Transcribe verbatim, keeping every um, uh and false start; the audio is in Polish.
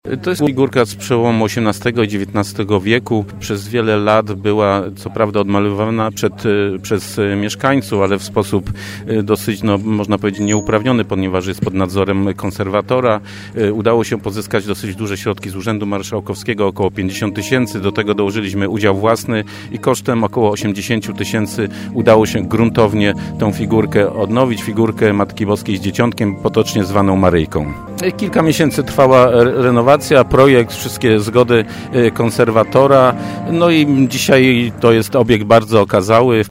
To jest figurka z przełomu osiemnastego i dziewiętnastego wieku. Przez wiele lat była co prawda odmalowywana przed, przez mieszkańców, ale w sposób dosyć, no, można powiedzieć, nieuprawniony, ponieważ jest pod nadzorem konserwatora. Udało się pozyskać dosyć duże środki z Urzędu Marszałkowskiego, około pięćdziesiąt tysięcy. Do tego dołożyliśmy udział własny i kosztem około osiemdziesiąt tysięcy udało się gruntownie tą figurkę odnowić. Figurkę Matki Boskiej z Dzieciątkiem, potocznie zwaną Maryjką. Kilka miesięcy trwała renowacja, projekt, wszystkie zgody konserwatora. No i dzisiaj to jest obiekt bardzo okazały.